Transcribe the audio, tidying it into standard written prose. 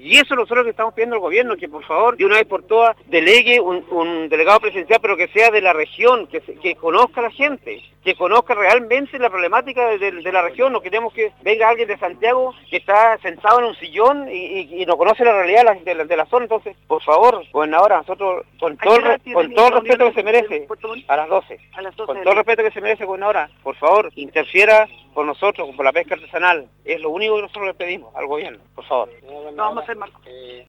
Y eso nosotros lo que estamos pidiendo al gobierno, que por favor, de una vez por todas, delegue un delegado presidencial, pero que sea de la región, que conozca a la gente, que conozca realmente la problemática de la región. No queremos que venga alguien de Santiago que está sentado en un sillón y no conoce la realidad de la zona. Entonces, por favor, gobernadora, nosotros, con todo el respeto que se merece, a las 12, con todo el respeto que se merece, gobernadora, por favor, interfiera por nosotros, por la pesca artesanal. Es lo único que nosotros le pedimos al gobierno, por favor. Lo vamos a hacer, Marco.